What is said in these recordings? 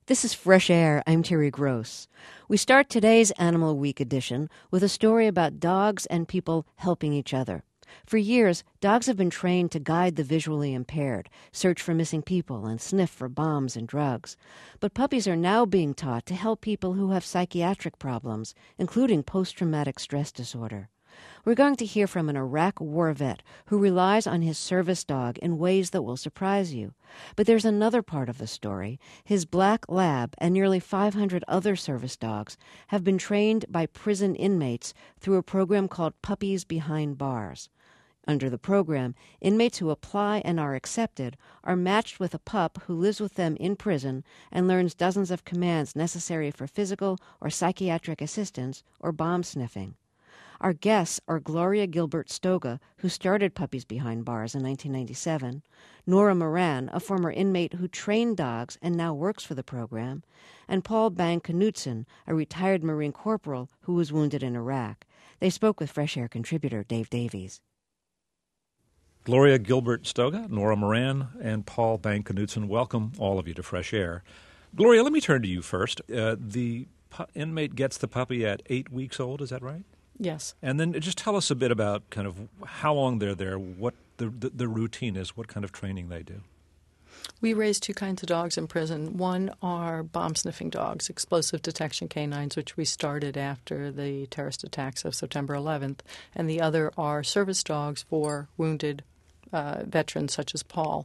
This is Fresh Air. I'm Terry Gross. We start today's Animal Week edition with a story about dogs and people helping each other. For years, dogs have been trained to guide the visually impaired, search for missing people, and sniff for bombs and drugs. But puppies are now being taught to help people who have psychiatric problems, including post-traumatic stress disorder. We're going to hear from an Iraq war vet who relies on his service dog in ways that will surprise you. But there's another part of the story. His black lab and nearly 500 other service dogs have been trained by prison inmates through a program called Puppies Behind Bars. Under the program, inmates who apply and are accepted are matched with a pup who lives with them in prison and learns dozens of commands necessary for physical or psychiatric assistance or bomb sniffing. Our guests are Gloria Gilbert Stoga, who started Puppies Behind Bars in 1997, Nora Moran, a former inmate who trained dogs and now works for the program, and Paul Bang-Knutson, a retired Marine corporal who was wounded in Iraq. They spoke with Fresh Air contributor Dave Davies. Gloria Gilbert Stoga, Nora Moran, and Paul Bang-Knutson, welcome all of you to Fresh Air. Gloria, let me turn to you first. The inmate gets the puppy at 8 weeks old, is that right? Yes. And then just tell us a bit about kind of how long they're there, what the routine is, what kind of training they do. We raise two kinds of dogs in prison. One are bomb-sniffing dogs, explosive detection canines, which we started after the terrorist attacks of September 11th, and the other are service dogs for wounded veterans such as Paul.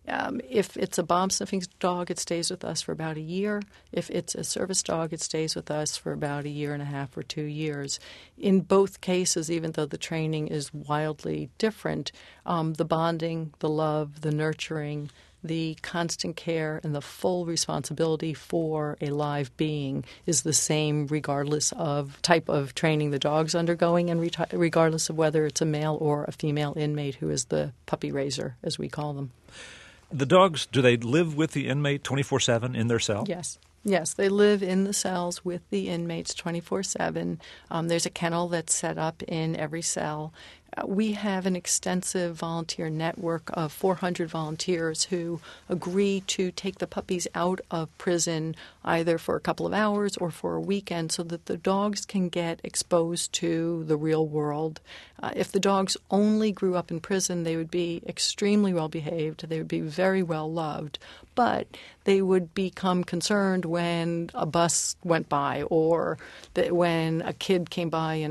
If it's a bomb-sniffing dog, it stays with us for about a year. If it's a service dog, it stays with us for about a year and a half or 2 years. In both cases, even though the training is wildly different, the bonding, the love, the nurturing, the constant care, and the full responsibility for a live being is the same regardless of type of training the dog's undergoing and regardless of whether it's a male or a female inmate who is the puppy raiser, as we call them. The dogs, do they live with the inmate 24/7 in their cell? Yes. Yes, they live in the cells with the inmates 24/7. There's a kennel that's set up in every cell. We have an extensive volunteer network of 400 volunteers who agree to take the puppies out of prison either for a couple of hours or for a weekend so that the dogs can get exposed to the real world. If the dogs only grew up in prison, they would be extremely well behaved. They would be very well loved. But they would become concerned when a bus went by or when a kid came by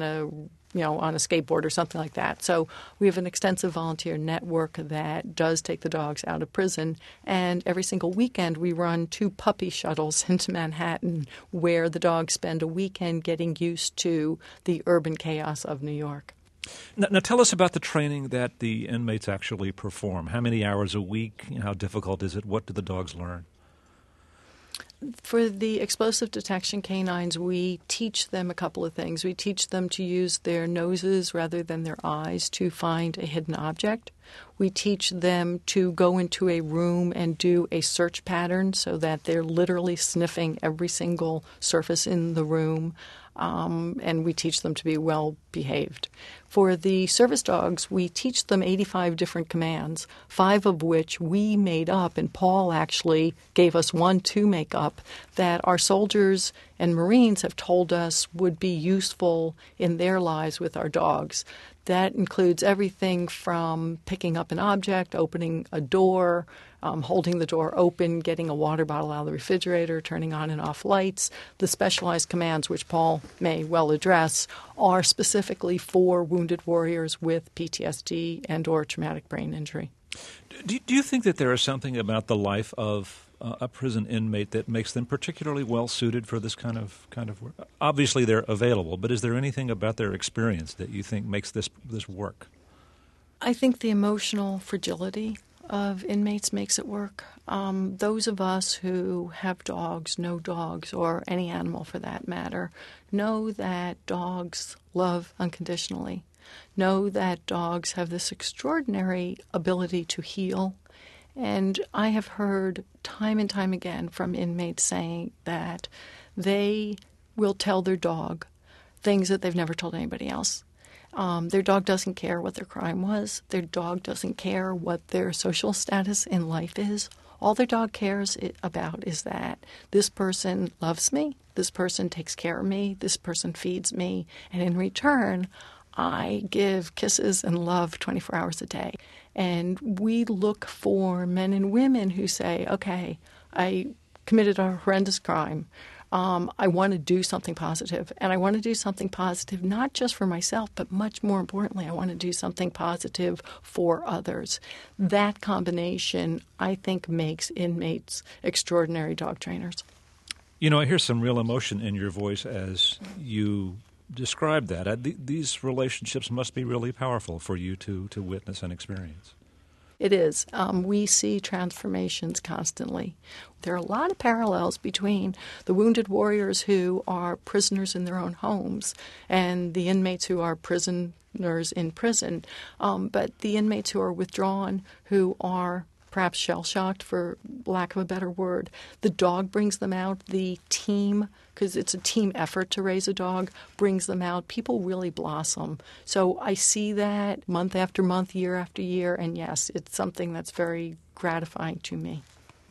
on a skateboard or something like that. So we have an extensive volunteer network that does take the dogs out of prison. And every single weekend we run 2 puppy shuttles into Manhattan where the dogs spend a weekend getting used to the urban chaos of New York. Now tell us about the training that the inmates actually perform. How many hours a week? How difficult is it? What do the dogs learn? For the explosive detection canines, we teach them a couple of things. We teach them to use their noses rather than their eyes to find a hidden object. We teach them to go into a room and do a search pattern so that they're literally sniffing every single surface in the room. And we teach them to be well behaved. For the service dogs, we teach them 85 different commands, 5 of which we made up, and Paul actually gave us 1 to make up, that our soldiers and Marines have told us would be useful in their lives with our dogs. That includes everything from picking up an object, opening a door, holding the door open, getting a water bottle out of the refrigerator, turning on and off lights. The specialized commands, which Paul may well address, are specifically for wounded warriors with PTSD and or traumatic brain injury. Do you think that there is something about the life of a prison inmate that makes them particularly well suited for this kind of work? Obviously, they're available, but is there anything about their experience that you think makes this work? I think the emotional fragility of inmates makes it work. Those of us who have dogs, know dogs, or any animal for that matter, know that dogs love unconditionally, know that dogs have this extraordinary ability to heal. And I have heard time and time again from inmates saying that they will tell their dog things that they've never told anybody else. Their dog doesn't care what their crime was. Their dog doesn't care what their social status in life is. All their dog cares about is that this person loves me, this person takes care of me, this person feeds me, and in return, I give kisses and love 24 hours a day. And we look for men and women who say, okay, I committed a horrendous crime. I want to do something positive. And I want to do something positive not just for myself, but much more importantly, I want to do something positive for others. That combination, I think, makes inmates extraordinary dog trainers. You know, I hear some real emotion in your voice as you describe that. These relationships must be really powerful for you to witness and experience. It is. We see transformations constantly. There are a lot of parallels between the wounded warriors who are prisoners in their own homes and the inmates who are prisoners in prison. But the inmates who are withdrawn, who are perhaps shell-shocked, for lack of a better word, the dog brings them out. The team, because it's a team effort to raise a dog, brings them out. People really blossom. So I see that month after month, year after year, and yes, it's something that's very gratifying to me.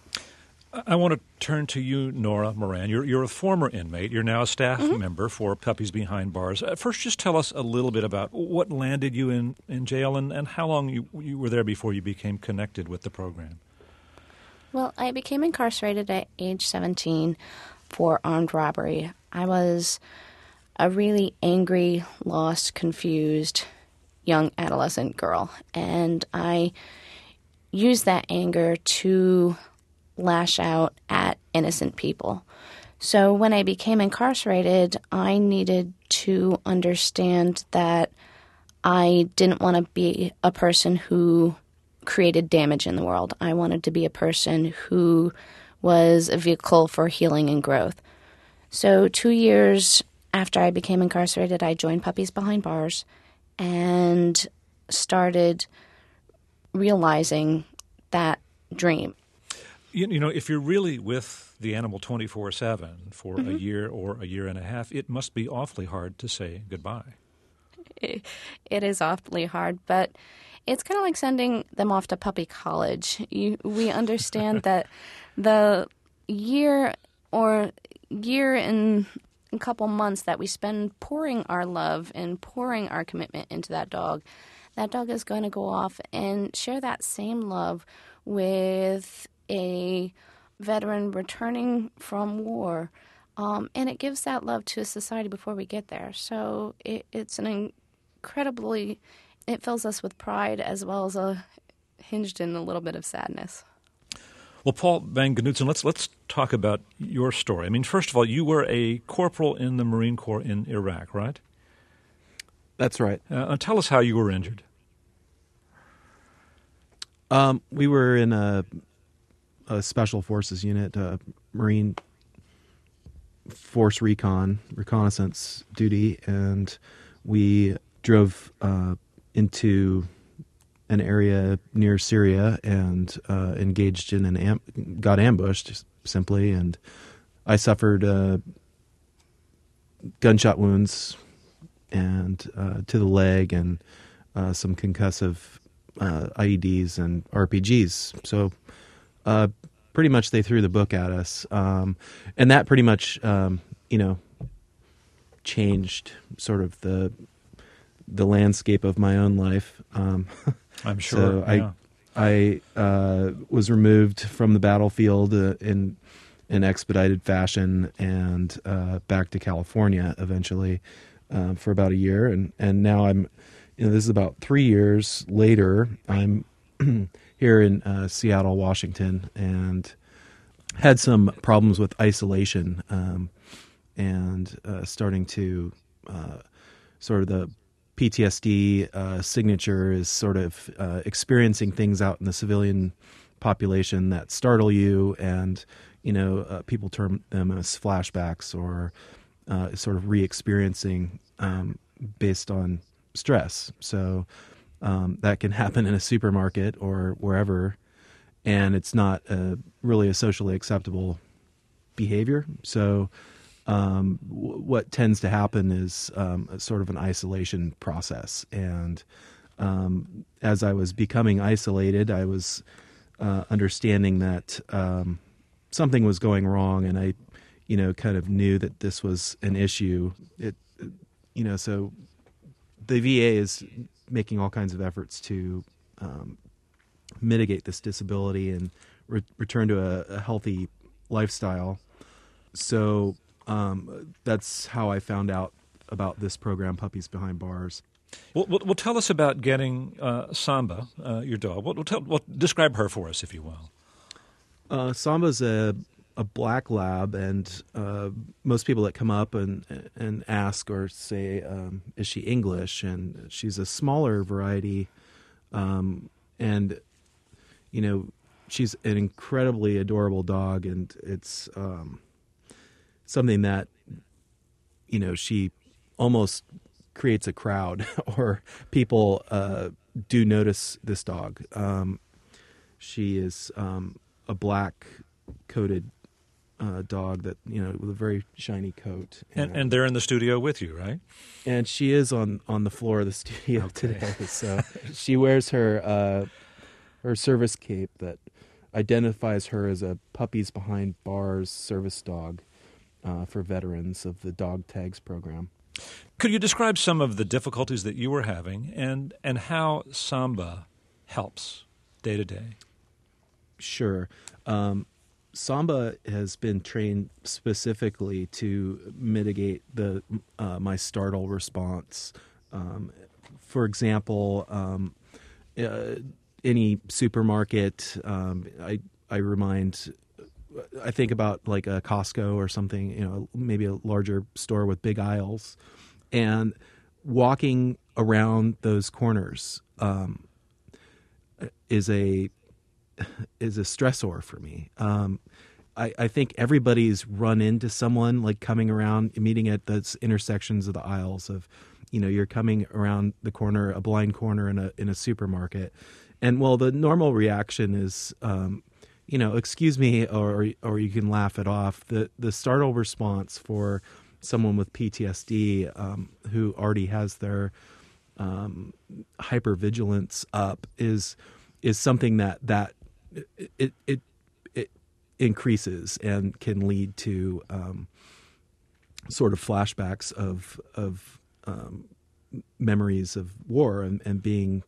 I want to turn to you, Nora Moran. You're a former inmate. You're now a staff member for Puppies Behind Bars. First, just tell us a little bit about what landed you in jail and how long you were there before you became connected with the program. Well, I became incarcerated at age 17 for armed robbery. I was a really angry, lost, confused young adolescent girl, and I used that anger to lash out at innocent people. So when I became incarcerated, I needed to understand that I didn't want to be a person who created damage in the world. I wanted to be a person who was a vehicle for healing and growth. So 2 years after I became incarcerated, I joined Puppies Behind Bars and started realizing that dream. You know, if you're really with the animal 24/7 for a year or a year and a half, it must be awfully hard to say goodbye. It is awfully hard, but it's kind of like sending them off to puppy college. We understand that the year and a couple months that we spend pouring our love and pouring our commitment into that dog is going to go off and share that same love with a veteran returning from war, and it gives that love to society before we get there. So it's an incredibly, it fills us with pride as well as hinged in a little bit of sadness. Well, Paul Van Knutson, let's talk about your story. I mean, first of all, you were a corporal in the Marine Corps in Iraq, right? That's right. Tell us how you were injured. We were in a Special Forces unit, Marine Force reconnaissance duty, and we drove into an area near Syria and engaged in got ambushed, simply, and I suffered gunshot wounds and to the leg and some concussive IEDs and RPGs. So pretty much they threw the book at us. And that pretty much, changed sort of the landscape of my own life. I'm sure. So I was removed from the battlefield in an expedited fashion and back to California eventually for about a year. And now I'm, this is about 3 years later. I'm here in Seattle, Washington, and had some problems with isolation and starting to sort of the PTSD signature is sort of experiencing things out in the civilian population that startle you, and people term them as flashbacks or sort of re-experiencing based on stress. So that can happen in a supermarket or wherever, and it's not really a socially acceptable behavior. So what tends to happen is sort of an isolation process. And as I was becoming isolated, I was understanding that something was going wrong, and I, kind of knew that this was an issue. So the VA is making all kinds of efforts to mitigate this disability and return to a healthy lifestyle. So that's how I found out about this program, Puppies Behind Bars. Well, tell us about getting Samba, your dog. Describe her for us, if you will. Samba's a black lab, and most people that come up and ask or say, is she English? And she's a smaller variety, and she's an incredibly adorable dog, and it's something that she almost creates a crowd, or people do notice this dog. She is a black coated dog that with a very shiny coat, and they're in the studio with you, right? And she is on the floor of the studio today. So she wears her service cape that identifies her as a Puppies Behind Bars service dog for veterans of the Dog Tags program. Could you describe some of the difficulties that you were having and how Samba helps day to day? Sure. Samba has been trained specifically to mitigate my startle response. For example, any supermarket, I think about like a Costco or something, maybe a larger store with big aisles, and walking around those corners is a stressor for me. I think everybody's run into someone like coming around, meeting at those intersections of the aisles of, you're coming around the corner, a blind corner in a supermarket, and the normal reaction is, excuse me, or you can laugh it off. The startle response for someone with PTSD who already has their hypervigilance up is something that it increases and can lead to sort of flashbacks of memories of war and being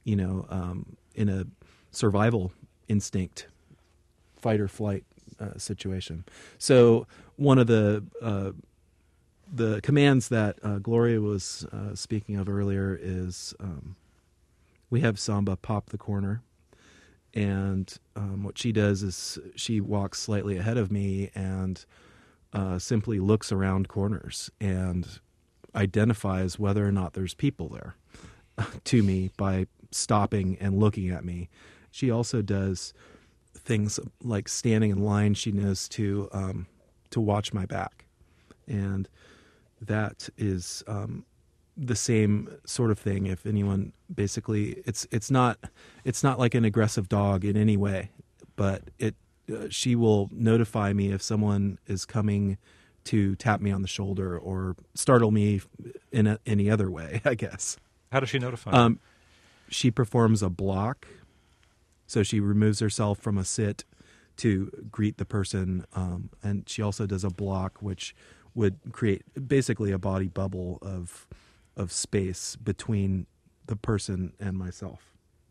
in a survival instinct, fight or flight situation. So one of the commands that Gloria was speaking of earlier is we have Samba pop the corner. And what she does is she walks slightly ahead of me and simply looks around corners and identifies whether or not there's people there to me by stopping and looking at me. She also does things like standing in line. She knows to watch my back, and that is the same sort of thing. If anyone, basically, it's not like an aggressive dog in any way, but she will notify me if someone is coming to tap me on the shoulder or startle me in any other way, I guess. How does she notify you? She performs a block, so she removes herself from a sit to greet the person, and she also does a block which would create basically a body bubble of space between the person and myself.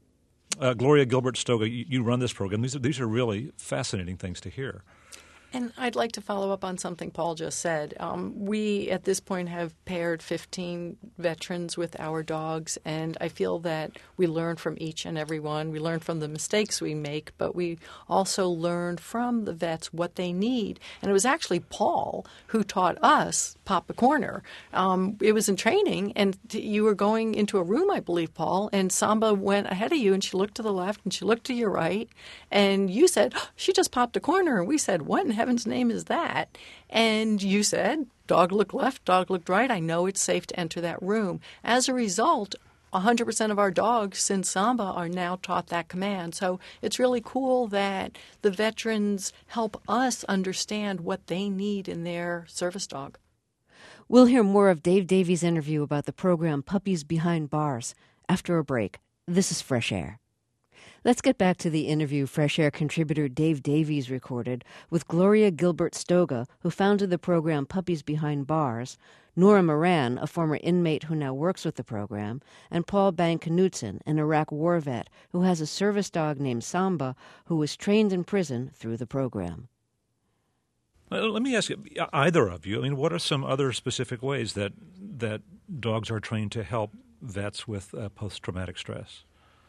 Gloria Gilbert-Stoga, you run this program. These are really fascinating things to hear. And I'd like to follow up on something Paul just said. We, at this point, have paired 15 veterans with our dogs, and I feel that we learn from each and every one. We learn from the mistakes we make, but we also learn from the vets what they need. And it was actually Paul who taught us Pop the Corner. It was in training, and you were going into a room, I believe, Paul, and Samba went ahead of you, and she looked to the left, and she looked to your right, and you said, oh, she just popped a corner. And we said, what in heaven's name is that? And you said, dog looked left, dog looked right. I know it's safe to enter that room. As a result, 100% of our dogs since Samba are now taught that command. So it's really cool that the veterans help us understand what they need in their service dog. We'll hear more of Dave Davies' interview about the program Puppies Behind Bars after a break. This is Fresh Air. Let's get back to the interview Fresh Air contributor Dave Davies recorded with Gloria Gilbert-Stoga, who founded the program Puppies Behind Bars, Nora Moran, a former inmate who now works with the program, and Paul Bang-Knudsen, an Iraq war vet who has a service dog named Samba who was trained in prison through the program. Let me ask you, either of you, I mean, what are some other specific ways that dogs are trained to help vets with post-traumatic stress?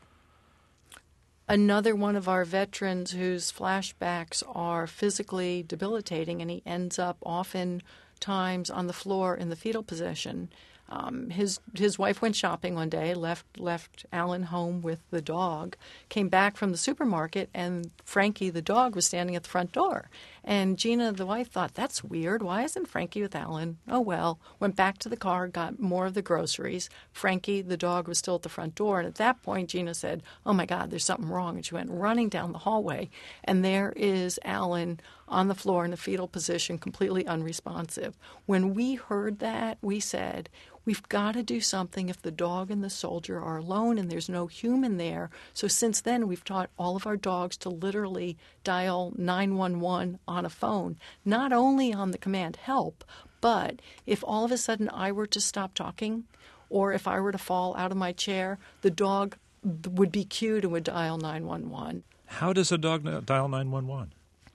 Another one of our veterans whose flashbacks are physically debilitating, and he ends up oftentimes on the floor in the fetal position. His wife went shopping one day, left Alan home with the dog, came back from the supermarket, and Frankie, the dog, was standing at the front door. And Gina, the wife, thought, that's weird. Why isn't Frankie with Alan? Oh, well. Went back to the car, got more of the groceries. Frankie, the dog, was still at the front door. And at that point, Gina said, oh, my God, there's something wrong. And she went running down the hallway. And there is Alan on the floor in a fetal position, completely unresponsive. When we heard that, we said, we've got to do something if the dog and the soldier are alone and there's no human there. So since then, we've taught all of our dogs to literally dial 911 on a phone, not only on the command help, but if all of a sudden I were to stop talking or if I were to fall out of my chair, the dog would be cued and would dial 911. How does a dog dial 911?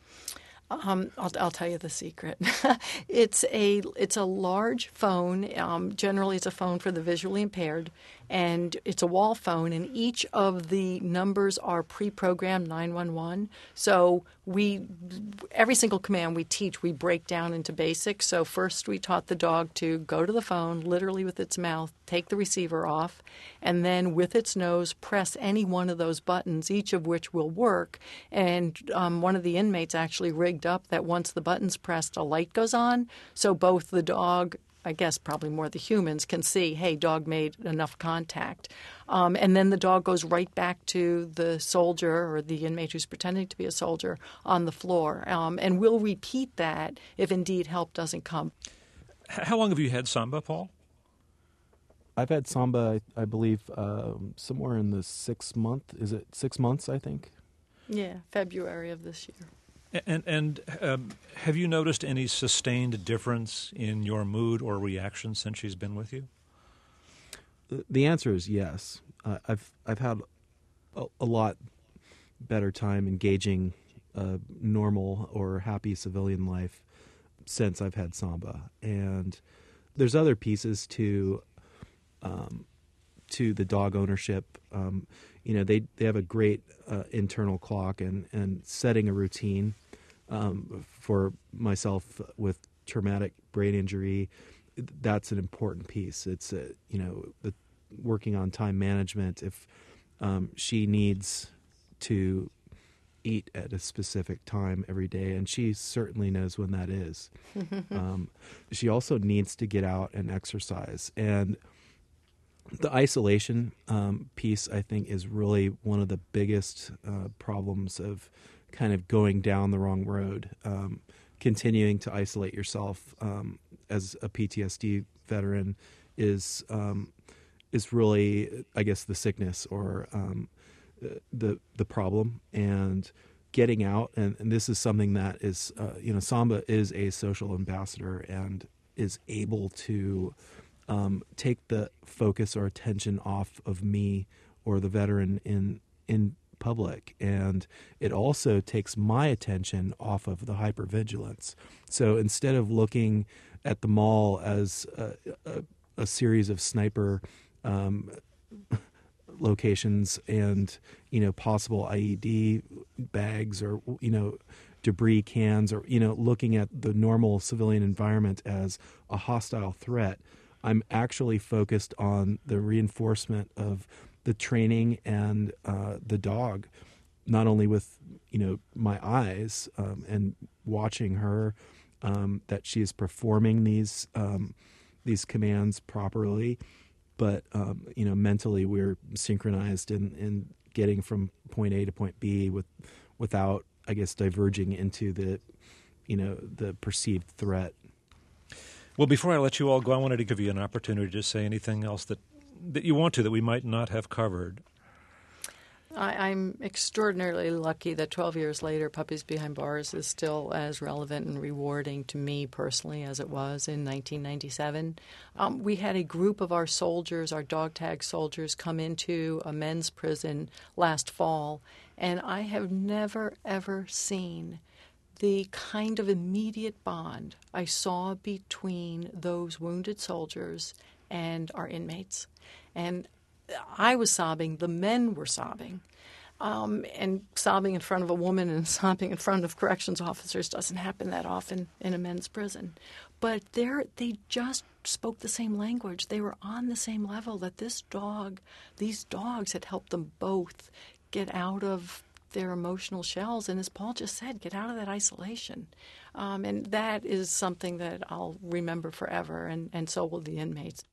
I'll tell you the secret. It's a large phone. Generally, it's a phone for the visually impaired, and it's a wall phone. And each of the numbers are pre-programmed 911. So every single command we teach, we break down into basics. So first, we taught the dog to go to the phone, literally with its mouth, take the receiver off, and then with its nose, press any one of those buttons, each of which will work. And one of the inmates actually rigged up that once the button's pressed, a light goes on. So both the dog, I guess probably more the humans, can see, hey, dog made enough contact. And then the dog goes right back to the soldier or the inmate who's pretending to be a soldier on the floor. And we'll repeat that if indeed help doesn't come. How long have you had Samba, Paul? I've had Samba, I believe, somewhere in the 6 month. Is it 6 months, I think? Yeah, February of this year. And have you noticed any sustained difference in your mood or reaction since she's been with you? The answer is yes. I've had a lot better time engaging normal or happy civilian life since I've had Samba. And there's other pieces to the dog ownership. They have a great internal clock and setting a routine. For myself with traumatic brain injury, that's an important piece. It's the working on time management. If she needs to eat at a specific time every day, and she certainly knows when that is. She also needs to get out and exercise. And the isolation piece, I think, is really one of the biggest problems of kind of going down the wrong road. Continuing to isolate yourself as a PTSD veteran is really, I guess, the sickness or the problem. And getting out, and this is something that is, Samba is a social ambassador and is able to take the focus or attention off of me or the veteran in public, and it also takes my attention off of the hypervigilance. So instead of looking at the mall as a series of sniper locations and possible IED bags or debris cans, or looking at the normal civilian environment as a hostile threat, I'm actually focused on the reinforcement of the training and the dog, not only with my eyes and watching her, that she is performing these commands properly, but mentally we're synchronized in getting from point A to point B without, I guess, diverging into the perceived threat. Well, before I let you all go, I wanted to give you an opportunity to say anything else that you want to, that we might not have covered. I'm extraordinarily lucky that 12 years later, Puppies Behind Bars is still as relevant and rewarding to me personally as it was in 1997. We had a group of our soldiers, our dog tag soldiers, come into a men's prison last fall, and I have never, ever seen the kind of immediate bond I saw between those wounded soldiers and our inmates. And I was sobbing, the men were sobbing. And sobbing in front of a woman and sobbing in front of corrections officers doesn't happen that often in a men's prison. But they just spoke the same language. They were on the same level, that these dogs had helped them both get out of their emotional shells. And as Paul just said, get out of that isolation. And that is something that I'll remember forever, and so will the inmates.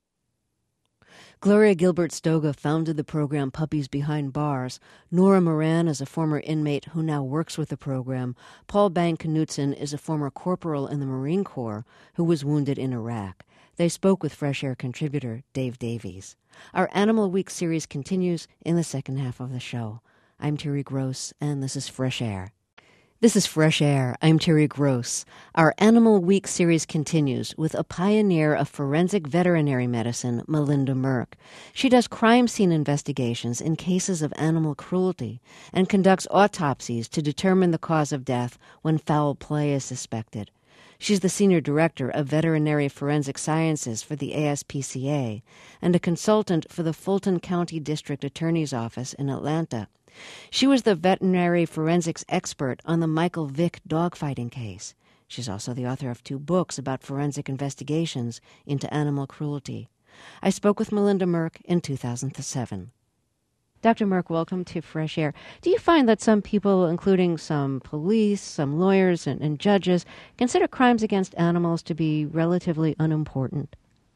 Gloria Gilbert-Stoga founded the program Puppies Behind Bars. Nora Moran is a former inmate who now works with the program. Paul Bang-Knutson is a former corporal in the Marine Corps who was wounded in Iraq. They spoke with Fresh Air contributor Dave Davies. Our Animal Week series continues in the second half of the show. I'm Terry Gross, and this is Fresh Air. This is Fresh Air. I'm Terry Gross. Our Animal Week series continues with a pioneer of forensic veterinary medicine, Melinda Merck. She does crime scene investigations in cases of animal cruelty and conducts autopsies to determine the cause of death when foul play is suspected. She's the Senior Director of Veterinary Forensic Sciences for the ASPCA and a consultant for the Fulton County District Attorney's Office in Atlanta. She was the veterinary forensics expert on the Michael Vick dogfighting case. She's also the author of 2 books about forensic investigations into animal cruelty. I spoke with Melinda Merck in 2007. Dr. Merck, welcome to Fresh Air. Do you find that some people, including some police, some lawyers, and judges, consider crimes against animals to be relatively unimportant?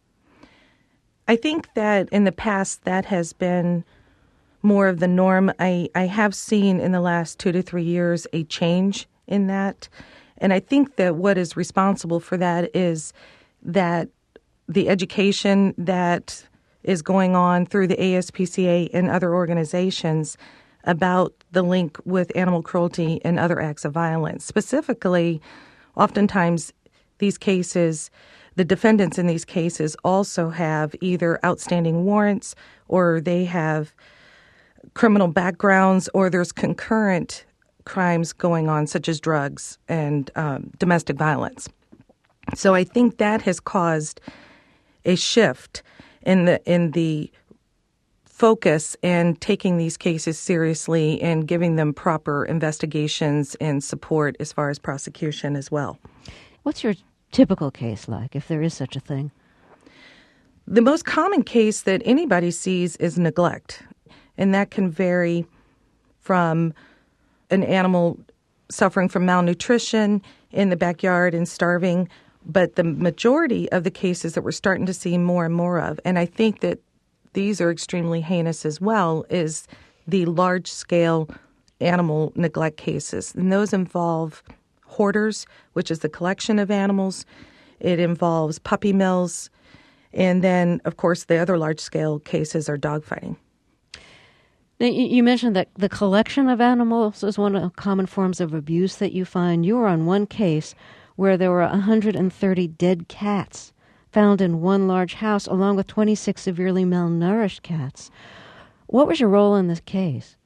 I think that in the past that has been more of the norm. I have seen in the last 2 to 3 years a change in that. And I think that what is responsible for that is that the education that is going on through the ASPCA and other organizations about the link with animal cruelty and other acts of violence. Specifically, oftentimes these cases, the defendants in these cases also have either outstanding warrants or they have criminal backgrounds, or there's concurrent crimes going on, such as drugs and domestic violence. So I think that has caused a shift in the focus and taking these cases seriously and giving them proper investigations and support as far as prosecution as well. What's your typical case like, if there is such a thing? The most common case that anybody sees is neglect. And that can vary from an animal suffering from malnutrition in the backyard and starving. But the majority of the cases that we're starting to see more and more of, and I think that these are extremely heinous as well, is the large-scale animal neglect cases. And those involve hoarders, which is the collection of animals. It involves puppy mills. And then, of course, the other large-scale cases are dogfighting. Now, you mentioned that the collection of animals is one of the common forms of abuse that you find. You were on one case where there were 130 dead cats found in one large house, along with 26 severely malnourished cats. What was your role in this case?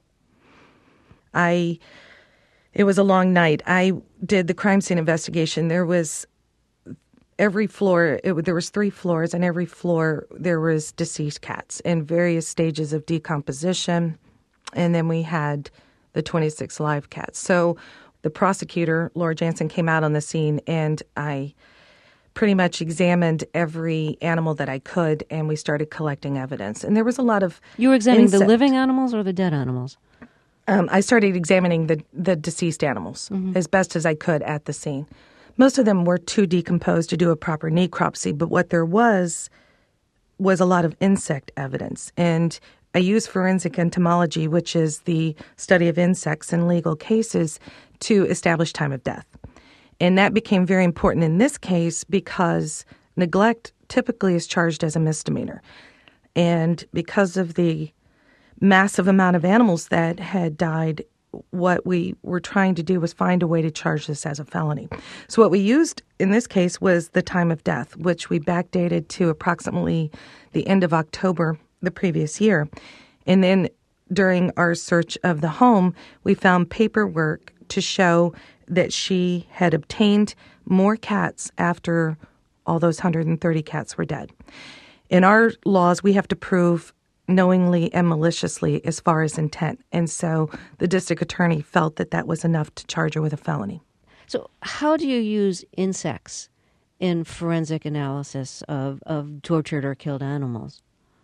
It was a long night. I did the crime scene investigation. There was every floor, there was 3 floors, and every floor there was deceased cats in various stages of decomposition, and then we had the 26 live cats. So the prosecutor, Laura Jansen, came out on the scene, and I pretty much examined every animal that I could, and we started collecting evidence. And there was a lot of You were examining the living animals or the dead animals? I started examining the deceased animals as best as I could at the scene. Most of them were too decomposed to do a proper necropsy, but what there was a lot of insect evidence. And I use forensic entomology, which is the study of insects in legal cases, to establish time of death. And that became very important in this case because neglect typically is charged as a misdemeanor. And because of the massive amount of animals that had died, what we were trying to do was find a way to charge this as a felony. So what we used in this case was the time of death, which we backdated to approximately the end of October the previous year. And then during our search of the home, we found paperwork to show that she had obtained more cats after all those 130 cats were dead. In our laws, we have to prove knowingly and maliciously as far as intent. And so the district attorney felt that that was enough to charge her with a felony. So how do you use insects in forensic analysis of tortured or killed animals?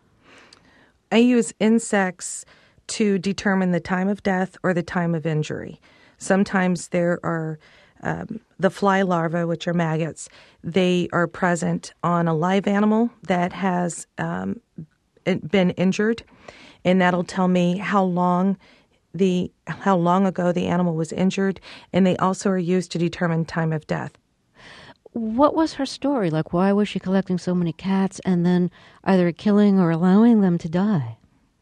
I use insects to determine the time of death or the time of injury. Sometimes there are the fly larvae, which are maggots. They are present on a live animal that has been injured, and that'll tell me how long ago the animal was injured, and they also are used to determine time of death. What was her story? Like, why was she collecting so many cats and then either killing or allowing them to die?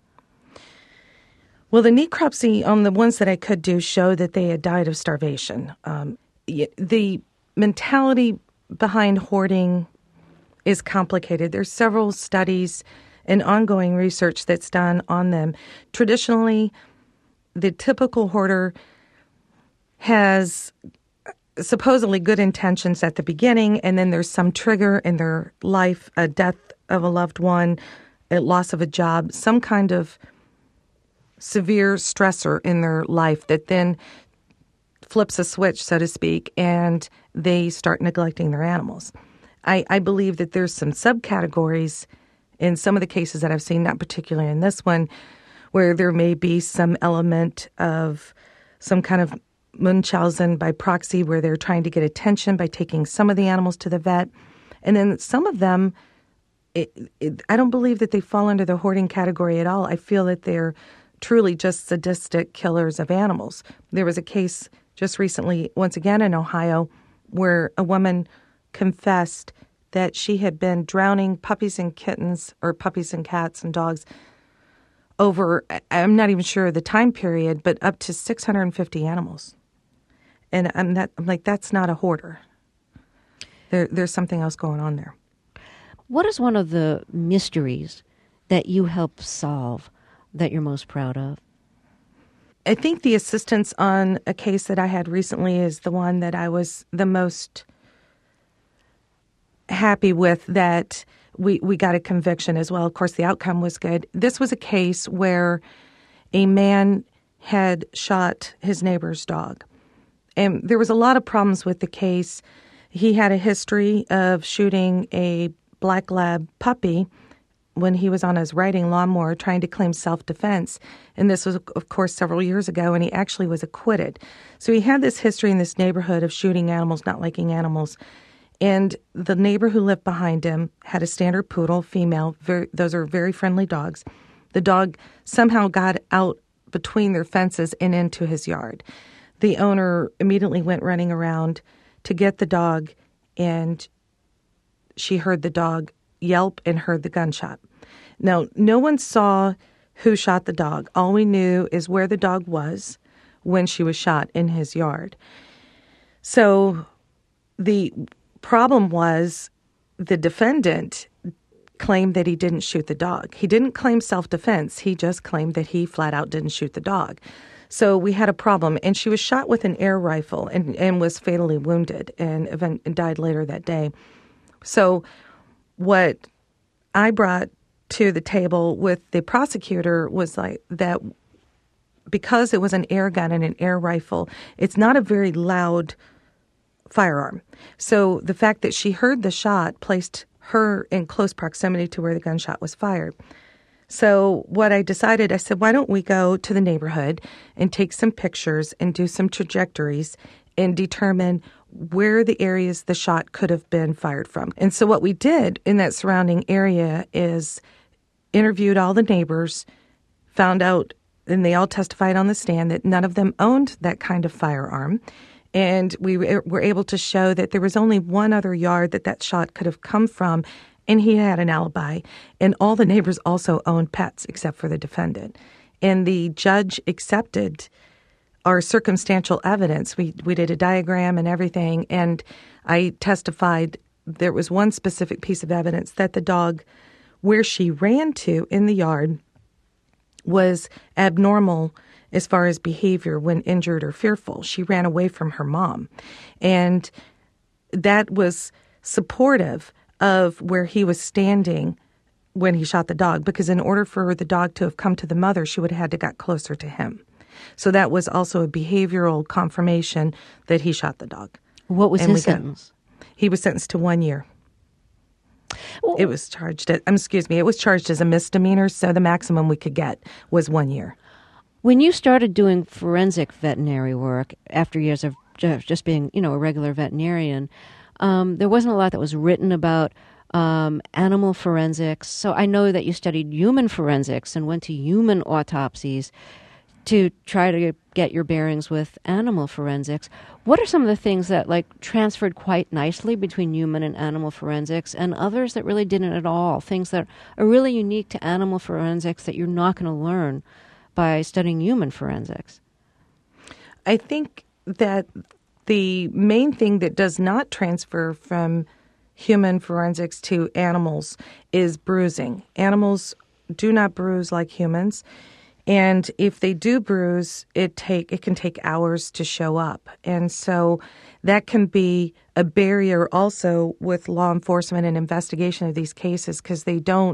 Well, the necropsy on the ones that I could do showed that they had died of starvation. The mentality behind hoarding is complicated. There's several studies and ongoing research that's done on them. Traditionally, the typical hoarder has supposedly good intentions at the beginning, and then there's some trigger in their life, a death of a loved one, a loss of a job, some kind of severe stressor in their life that then flips a switch, so to speak, and they start neglecting their animals. I believe that there's some subcategories in some of the cases that I've seen, not particularly in this one, where there may be some element of some kind of Munchausen by proxy, where they're trying to get attention by taking some of the animals to the vet. And then some of them, I don't believe that they fall under the hoarding category at all. I feel that they're truly just sadistic killers of animals. There was a case just recently, once again in Ohio, where a woman confessed that she had been drowning puppies and kittens, or puppies and cats and dogs, over, I'm not even sure the time period, but up to 650 animals. And I'm like, that's not a hoarder. There's something else going on there. What is one of the mysteries that you help solve that you're most proud of? I think the assistance on a case that I had recently is the one that I was the most happy with, that we got a conviction as well. Of course, the outcome was good. This was a case where a man had shot his neighbor's dog. And there was a lot of problems with the case. He had a history of shooting a black lab puppy when he was on his riding lawnmower trying to claim self-defense. And this was, of course, several years ago, and he actually was acquitted. So he had this history in this neighborhood of shooting animals, not liking animals. And the neighbor who lived behind him had a standard poodle, female. Those are very friendly dogs. The dog somehow got out between their fences and into his yard. The owner immediately went running around to get the dog, and she heard the dog yelp and heard the gunshot. Now, no one saw who shot the dog. All we knew is where the dog was when she was shot, in his yard. So the problem was the defendant claimed that he didn't shoot the dog. He didn't claim self-defense. He just claimed that he flat out didn't shoot the dog. So we had a problem, and she was shot with an air rifle and was fatally wounded and died later that day. So what I brought to the table with the prosecutor was like that, because it was an air gun and an air rifle, it's not a very loud firearm. So the fact that she heard the shot placed her in close proximity to where the gunshot was fired. So what I decided, I said, why don't we go to the neighborhood and take some pictures and do some trajectories and determine where the areas the shot could have been fired from. And so what we did in that surrounding area is interviewed all the neighbors, found out, and they all testified on the stand that none of them owned that kind of firearm. And we were able to show that there was only one other yard that shot could have come from, and he had an alibi. And all the neighbors also owned pets except for the defendant. And the judge accepted our circumstantial evidence. We did a diagram and everything, and I testified there was one specific piece of evidence that the dog, where she ran to in the yard, was abnormal as far as behavior when injured or fearful. She ran away from her mom. And that was supportive of where he was standing when he shot the dog, because in order for the dog to have come to the mother, she would have had to got closer to him. So that was also a behavioral confirmation that he shot the dog. What was his sentence? He was sentenced to 1 year. Well, It was charged as a misdemeanor, so the maximum we could get was 1 year. when you started doing forensic veterinary work after years of just being, a regular veterinarian, there wasn't a lot that was written about animal forensics. So I know that you studied human forensics and went to human autopsies to try to get your bearings with animal forensics. What are some of the things that transferred quite nicely between human and animal forensics, and others that really didn't at all? Things that are really unique to animal forensics that you're not going to learn by studying human forensics? I think that the main thing that does not transfer from human forensics to animals is bruising. Animals do not bruise like humans. And if they do bruise, it can take hours to show up. And so that can be a barrier also with law enforcement and investigation of these cases, because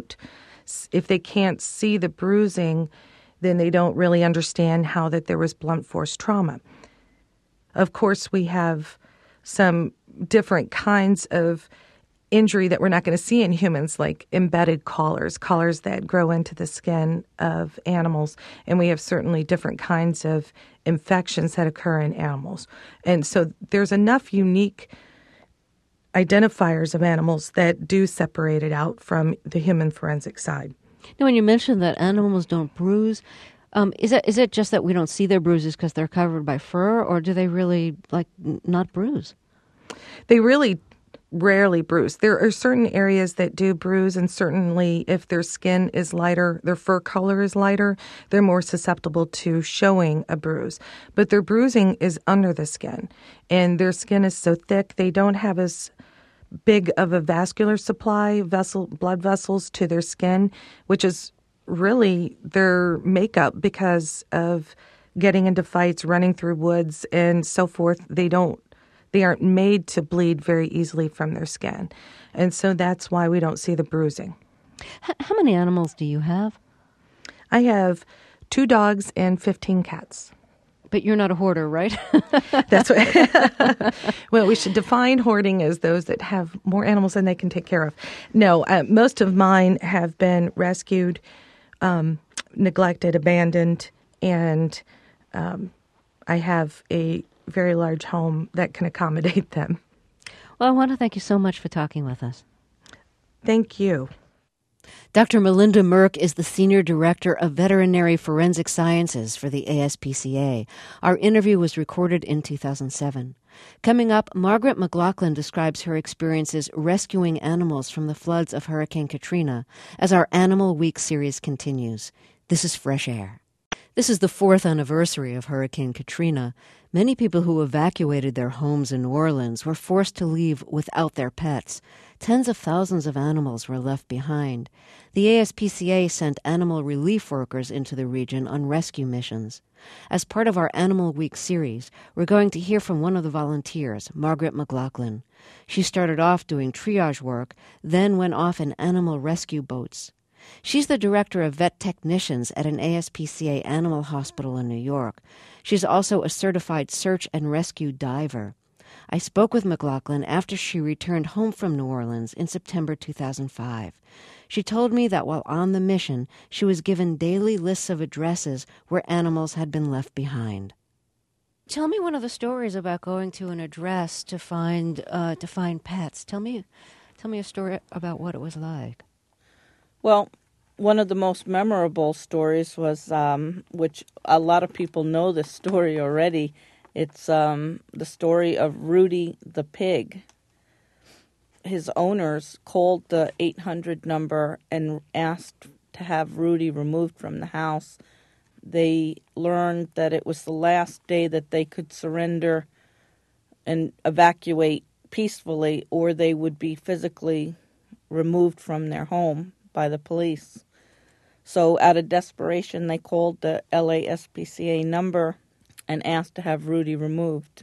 if they can't see the bruising, then they don't really understand how that there was blunt force trauma. Of course, we have some different kinds of injury that we're not going to see in humans, like embedded collars that grow into the skin of animals. And we have certainly different kinds of infections that occur in animals. And so there's enough unique identifiers of animals that do separate it out from the human forensic side. Now, when you mentioned that animals don't bruise, is it just that we don't see their bruises because they're covered by fur, or do they really not bruise? They really rarely bruise. There are certain areas that do bruise, and certainly if their skin is lighter, their fur color is lighter, they're more susceptible to showing a bruise. But their bruising is under the skin, and their skin is so thick they don't have as big of a vascular supply, blood vessels to their skin, which is really their makeup because of getting into fights, running through woods, and so forth. They aren't made to bleed very easily from their skin. And so that's why we don't see the bruising. How many animals do you have? I have 2 dogs and 15 cats. But you're not a hoarder, right? That's what. Well, we should define hoarding as those that have more animals than they can take care of. No, most of mine have been rescued, neglected, abandoned, and I have a very large home that can accommodate them. Well, I want to thank you so much for talking with us. Thank you. Dr. Melinda Merck is the Senior Director of Veterinary Forensic Sciences for the ASPCA. Our interview was recorded in 2007. Coming up, Margaret McLaughlin describes her experiences rescuing animals from the floods of Hurricane Katrina as our Animal Week series continues. This is Fresh Air. This is the 4th anniversary of Hurricane Katrina. Many people who evacuated their homes in New Orleans were forced to leave without their pets. Tens of thousands of animals were left behind. The ASPCA sent animal relief workers into the region on rescue missions. As part of our Animal Week series, we're going to hear from one of the volunteers, Margaret McLaughlin. She started off doing triage work, then went off in animal rescue boats. She's the director of vet technicians at an ASPCA animal hospital in New York. She's also a certified search and rescue diver. I spoke with McLaughlin after she returned home from New Orleans in September 2005. She told me that while on the mission, she was given daily lists of addresses where animals had been left behind. Tell me one of the stories about going to an address to find pets. Tell me a story about what it was like. Well, one of the most memorable stories was, which a lot of people know this story already. It's the story of Rudy the pig. His owners called the 800 number and asked to have Rudy removed from the house. they learned that it was the last day that they could surrender and evacuate peacefully, or they would be physically removed from their home by the police. So out of desperation, they called the LASPCA number and asked to have Rudy removed.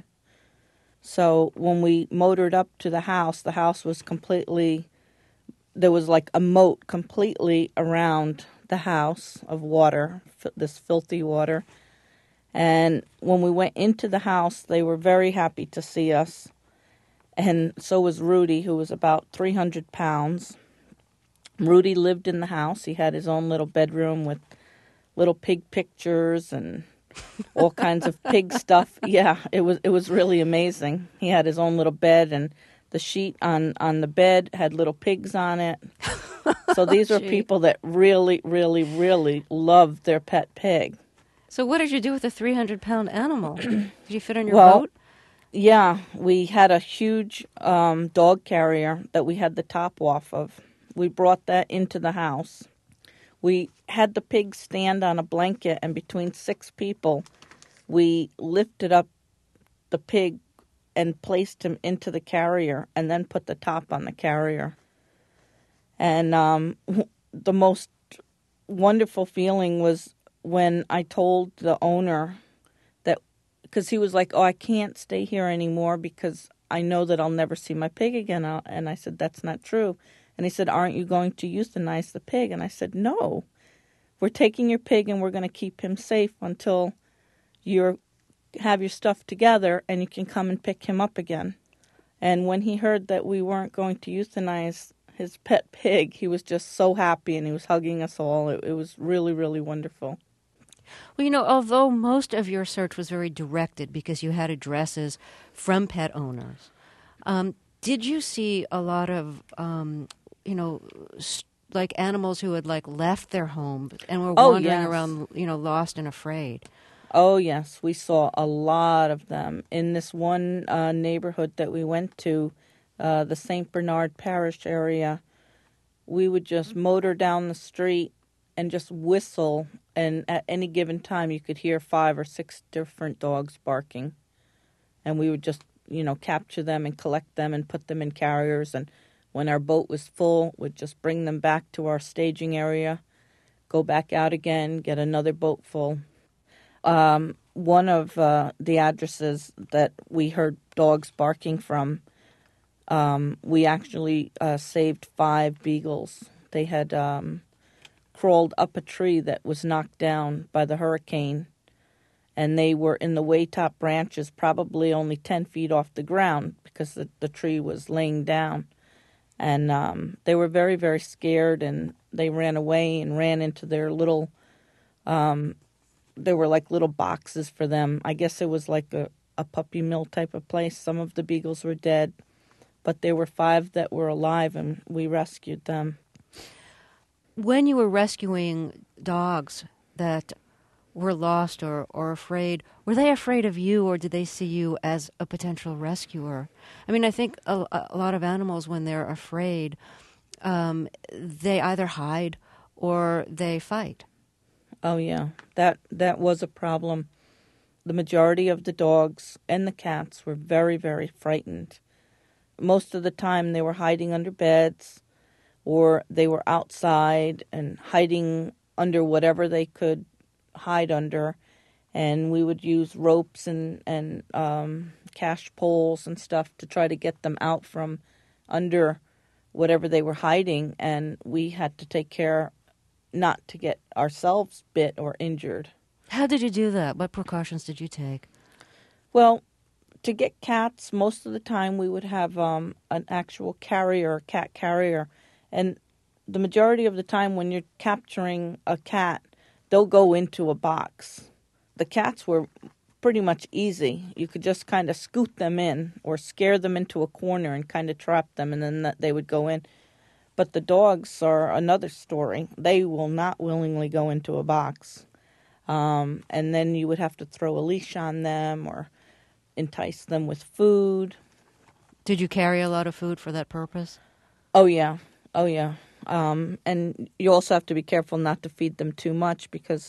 So when we motored up to the house was completely, there was like a moat completely around the house of water, this filthy water. And when we went into the house, they were very happy to see us. And so was Rudy, who was about 300 pounds. Rudy lived in the house. He had his own little bedroom with little pig pictures and all kinds of pig stuff. Yeah, it was really amazing. He had his own little bed, and the sheet on the bed had little pigs on it. So these are people that really, really, really loved their pet pig. So what did you do with a 300-pound animal? Did you fit on your Well, boat? Yeah, we had a huge dog carrier that we had the top off of. We brought that into the house. We had the pig stand on a blanket, and between 6 people, we lifted up the pig and placed him into the carrier and then put the top on the carrier. And the most wonderful feeling was when I told the owner that, because he was like, oh, I can't stay here anymore because I know that I'll never see my pig again. And I said, that's not true. And he said, aren't you going to euthanize the pig? And I said, no. We're taking your pig and we're going to keep him safe until you have your stuff together and you can come and pick him up again. And when he heard that we weren't going to euthanize his pet pig, he was just so happy and he was hugging us all. It was really, really wonderful. Well, although most of your search was very directed because you had addresses from pet owners, did you see a lot of, like animals who had left their home and were wandering around, lost and afraid? Oh, yes. We saw a lot of them. In this one neighborhood that we went to, the St. Bernard Parish area, we would just motor down the street and just whistle, and at any given time you could hear 5 or 6 different dogs barking. And we would just, capture them and collect them and put them in carriers, and when our boat was full, we'd just bring them back to our staging area, go back out again, get another boat full. One of the addresses that we heard dogs barking from, we actually saved 5 beagles. They had crawled up a tree that was knocked down by the hurricane, and they were in the way top branches, probably only 10 feet off the ground because the tree was laying down. And they were very, very scared, and they ran away and ran into their little, there were like little boxes for them. I guess it was like a puppy mill type of place. Some of the beagles were dead, but there were 5 that were alive, and we rescued them. When you were rescuing dogs that were lost or afraid, were they afraid of you, or did they see you as a potential rescuer? I mean, I think a lot of animals, when they're afraid, they either hide or they fight. Oh, yeah. That was a problem. The majority of the dogs and the cats were very, very frightened. Most of the time they were hiding under beds, or they were outside and hiding under whatever they could hide under. And we would use ropes and cash poles and stuff to try to get them out from under whatever they were hiding. And we had to take care not to get ourselves bit or injured. How did you do that? What precautions did you take? Well, to get cats, most of the time we would have an actual carrier, cat carrier. And the majority of the time when you're capturing a cat, they'll go into a box. The cats were pretty much easy. You could just kind of scoot them in or scare them into a corner and kind of trap them, and then they would go in. But the dogs are another story. They will not willingly go into a box. And then you would have to throw a leash on them or entice them with food. Did you carry a lot of food for that purpose? Oh, yeah. Oh, yeah. And you also have to be careful not to feed them too much because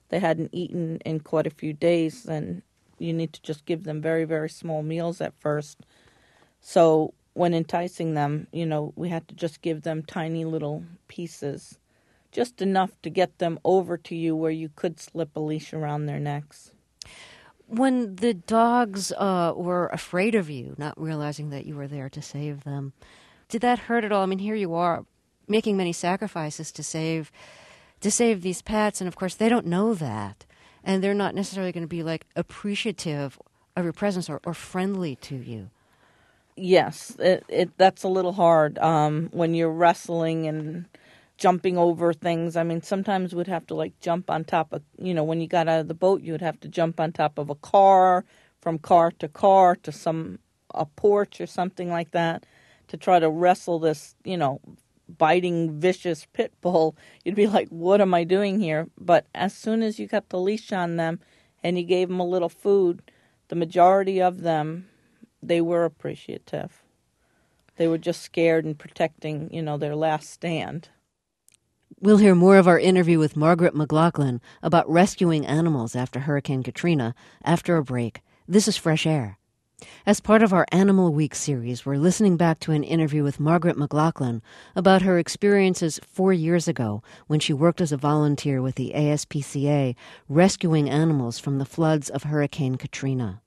they hadn't eaten in quite a few days, then you need to just give them very, very small meals at first. So when enticing them, we had to just give them tiny little pieces, just enough to get them over to you where you could slip a leash around their necks. When the dogs were afraid of you, not realizing that you were there to save them, did that hurt at all? I mean, here you are making many sacrifices to save these pets, and of course they don't know that, and they're not necessarily going to be like appreciative of your presence or friendly to you. Yes, that's a little hard when you're wrestling and jumping over things. I mean, sometimes we'd have to jump on top of, when you got out of the boat, you would have to jump on top of a car, from car to a porch or something like that, to try to wrestle this, biting, vicious pit bull. You'd be like, what am I doing here? But as soon as you got the leash on them and you gave them a little food, the majority of them, they were appreciative. They were just scared and protecting, their last stand. We'll hear more of our interview with Margaret McLaughlin about rescuing animals after Hurricane Katrina after a break. This is Fresh Air. As part of our Animal Week series, we're listening back to an interview with Margaret McLaughlin about her experiences 4 years ago when she worked as a volunteer with the ASPCA, rescuing animals from the floods of Hurricane Katrina.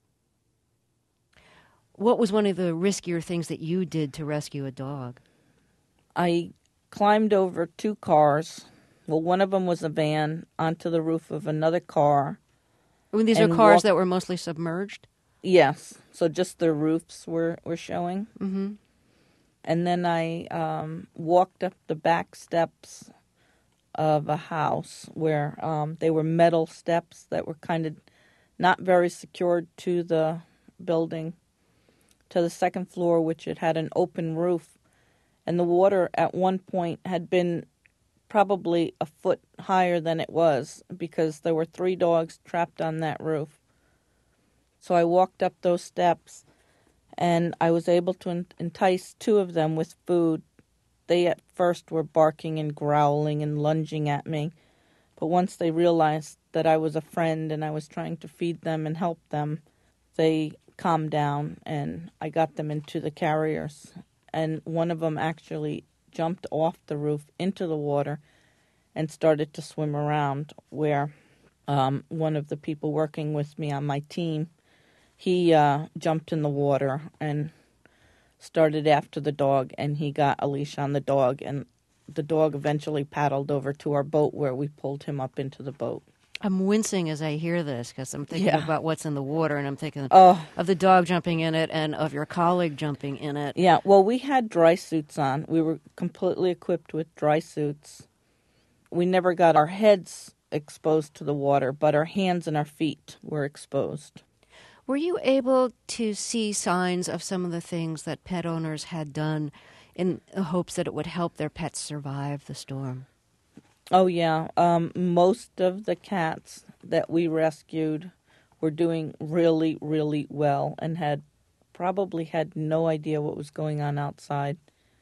What was one of the riskier things that you did to rescue a dog? I climbed over 2 cars. Well, one of them was a van onto the roof of another car. I mean, these are cars that were mostly submerged? Yes. So just the roofs were showing. Mm-hmm. And then I walked up the back steps of a house where they were metal steps that were kind of not very secured to the building, to the second floor, which it had an open roof. And the water at one point had been probably a foot higher than it was because there were 3 dogs trapped on that roof. So I walked up those steps and I was able to entice 2 of them with food. They at first were barking and growling and lunging at me. But once they realized that I was a friend and I was trying to feed them and help them, they calmed down and I got them into the carriers. And one of them actually jumped off the roof into the water and started to swim around, where one of the people working with me on my team, he jumped in the water and started after the dog, and he got a leash on the dog, and the dog eventually paddled over to our boat where we pulled him up into the boat. I'm wincing as I hear this because I'm thinking about what's in the water, and I'm thinking of the dog jumping in it and of your colleague jumping in it. Yeah, well, we had dry suits on. We were completely equipped with dry suits. We never got our heads exposed to the water, but our hands and our feet were exposed. Were you able to see signs of some of the things that pet owners had done in the hopes that it would help their pets survive the storm? Oh, yeah. Most of the cats that we rescued were doing really, really well and probably had no idea what was going on outside.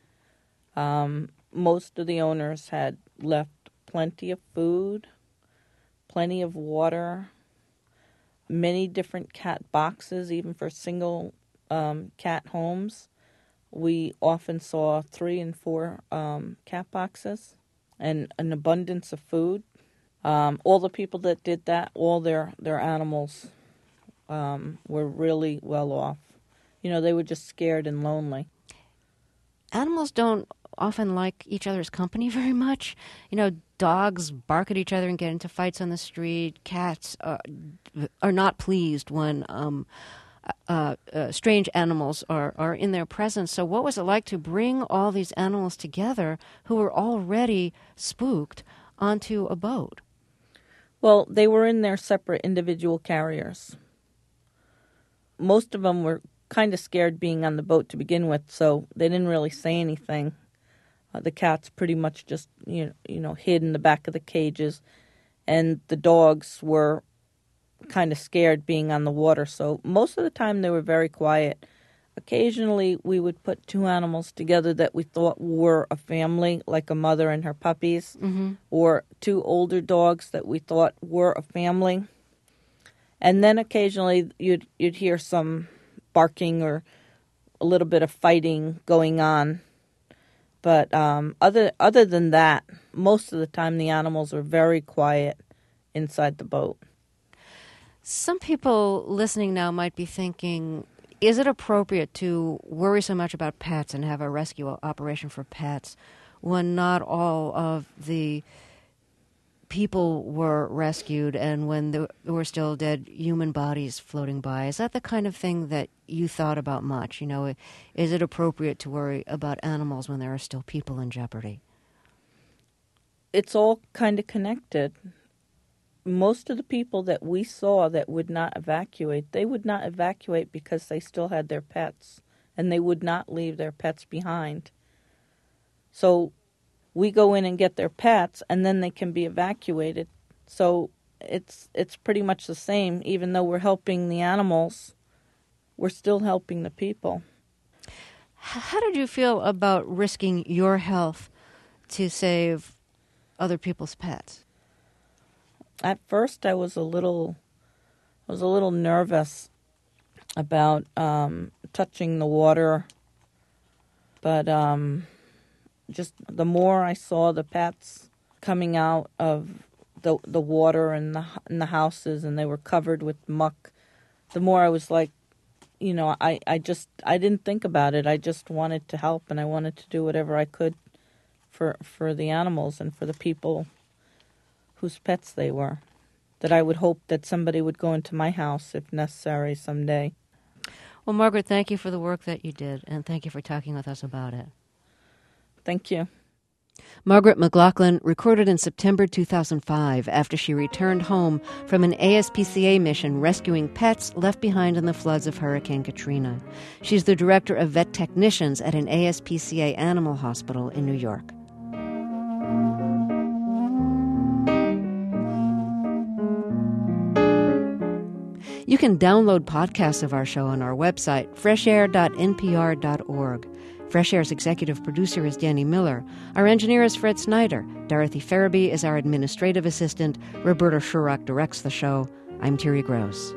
Most of the owners had left plenty of food, plenty of water, many different cat boxes, even for single cat homes. We often saw 3 and 4 cat boxes and an abundance of food. All the people that did that, all their animals were really well off. They were just scared and lonely. Animals don't often like each other's company very much. Dogs bark at each other and get into fights on the street. Cats are not pleased when strange animals are in their presence. So what was it like to bring all these animals together who were already spooked onto a boat? Well, they were in their separate individual carriers. Most of them were kind of scared being on the boat to begin with, so they didn't really say anything. The cats pretty much just, hid in the back of the cages, and the dogs were kind of scared being on the water. So most of the time they were very quiet. occasionally we would put two animals together that we thought were a family, like a mother and her puppies, or two older dogs that we thought were a family. And then occasionally you'd hear some barking or a little bit of fighting going on. But other than that, most of the time the animals are very quiet inside the boat. Some people listening now might be thinking, is it appropriate to worry so much about pets and have a rescue operation for pets when not all of the people were rescued and when there were still dead human bodies floating by? Is that the kind of thing that you thought about much? You know, is it appropriate to worry about animals when there are still people in jeopardy? It's all kind of connected. Most of the people that we saw that would not evacuate, they would not evacuate because they still had their pets, and they would not leave their pets behind. So we go in and get their pets, and then they can be evacuated. So it's pretty much the same. Even though we're helping the animals, we're still helping the people. How did you feel about risking your health to save other people's pets? At first, I was a little nervous about touching the water, but just the more I saw the pets coming out of the water and the houses, and they were covered with muck, the more I was like, you know, I didn't think about it. I just wanted to help, and I wanted to do whatever I could for the animals and for the people whose pets they were, that I would hope that somebody would go into my house if necessary someday. Well, Margaret, thank you for the work that you did, and thank you for talking with us about it. Thank you. Margaret McLaughlin recorded in September 2005 after she returned home from an ASPCA mission rescuing pets left behind in the floods of Hurricane Katrina. She's the director of vet technicians at an ASPCA animal hospital in New York. You can download podcasts of our show on our website, freshair.npr.org. Fresh Air's executive producer is Danny Miller. Our engineer is Fred Snyder. Dorothy Farabee is our administrative assistant. Roberta Shurock directs the show. I'm Terry Gross.